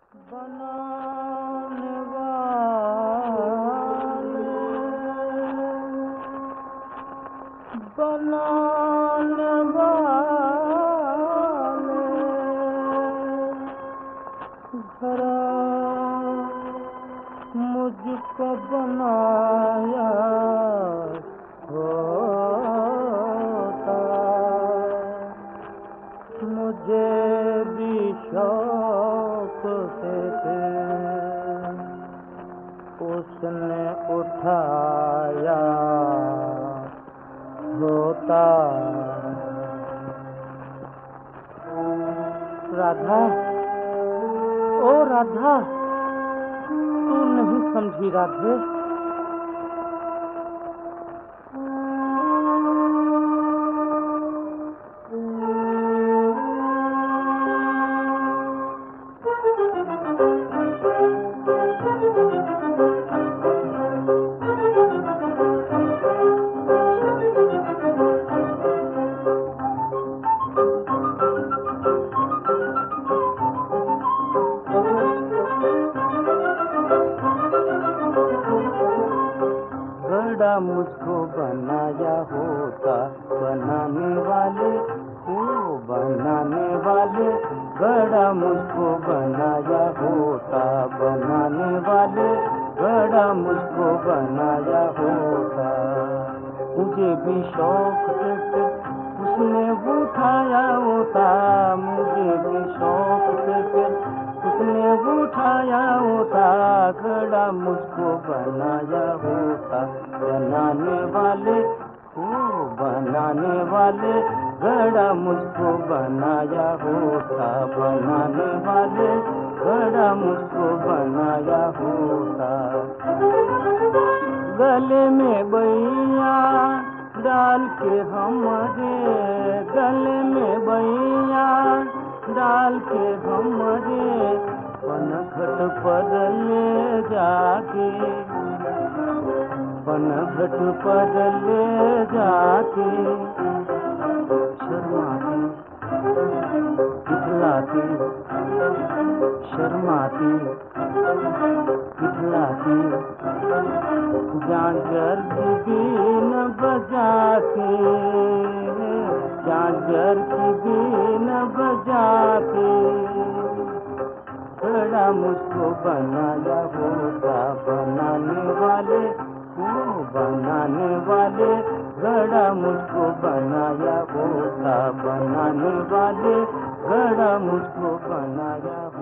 बनाने वाले बनाने वाले जरा मुझको बनाया होता, मुझे भी शौक से उसने उठाया होता। राधा, ओ राधा, तू नहीं समझी राधे। मुझको बनाया होता बनाने वाले, ओ बनाने वाले, बड़ा मुझको बनाया होता बनाने वाले, बड़ा मुझको बनाया होता। मुझे भी शौक से उसने उठाया होता, मुझे भी शौक से उसने उठाया होता। घड़ा मुझको बनाया होता बनाने वाले, ओ बनाने वाले, घड़ा मुझको बनाया होता बनाने वाले, घड़ा मुझको बनाया होता। गले में बैया डाल के हमारे, गले में बैया डाल के हमारे, पनघट पर ले जाके, पनघट पर ले जाके, शर्माती इठलाती, शर्माती इठलाती, झांझर की बीन बजाती, झांझर की बीन बजाती। घड़ा मुझको बनाया होता बनाने वाले, ओ बनाने वाले, घड़ा मुझको बनाया होता बनाने वाले, घड़ा मुझको बनाया होता।